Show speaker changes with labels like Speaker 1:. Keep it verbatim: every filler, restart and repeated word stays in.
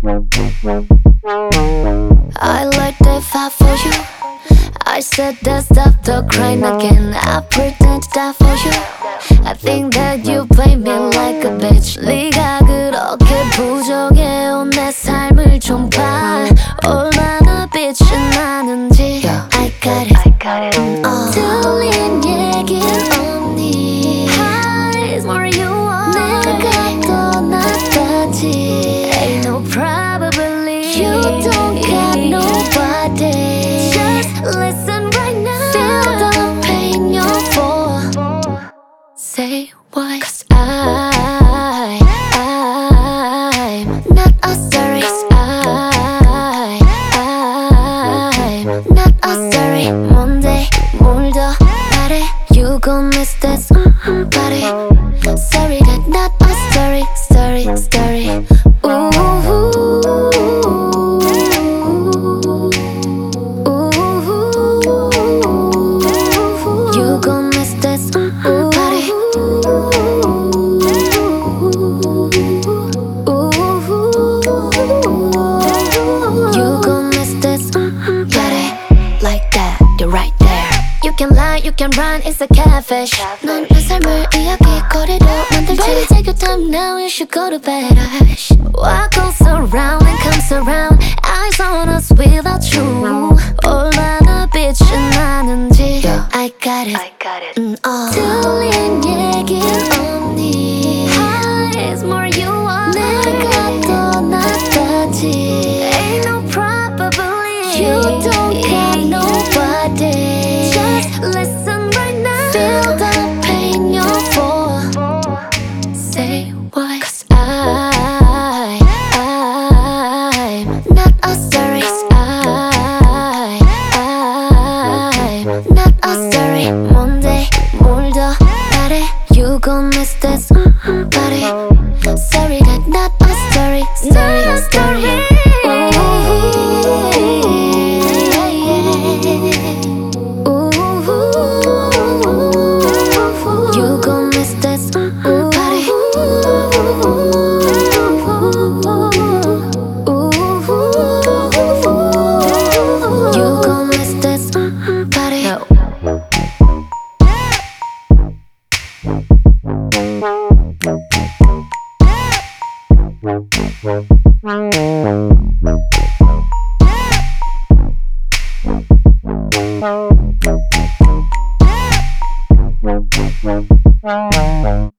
Speaker 1: I like that fight for you. I said that stop the crying again. I pretend to die for you. I think that you play me like a bitch. 네가 그렇게 부정해온 내 삶을 좀 봐. 얼마나 빛이 나는지. I got it, I got it. uh. 들린 얘기 없니? Hide more you want. 내가 떠났다지. Ain't no probability. You don't got nobody. Just listen right now. Feel the pain you're for. Say why? Cause I, I'm not a story. Cause I, I'm not a story. Monday, 뭘 더 바래? You gon' miss this mm-hmm, party. Sorry, that not a story, story, story. Ooh. You gon' miss this mm-hmm, party. You gon' miss this mm-hmm, party. Like that, you're right there. You can lie, you can run, it's a catfish. 넌 내 삶을 이야기거리로 만들지. Baby, take your time now, you should go to bed. Hush. What goes around and comes around. Eyes on us without you. 얼마나 빛이 나는지. I got it, I got it. 음, 어. 들린 얘기 없니? Highs more you want. 내가 떠났다지. Ain't no probability. You don't got nobody. Just listen right now. Feel the pain you're for. Say why? Cause I, I'm not a story. Cause I, I'm not a story. Monday, 뭘 더 바래? You gon' miss this mm-hmm, party. Sorry, that not a story, story, story. You gon' miss this mm-hmm, party. You gon' miss this mm-hmm, party. No.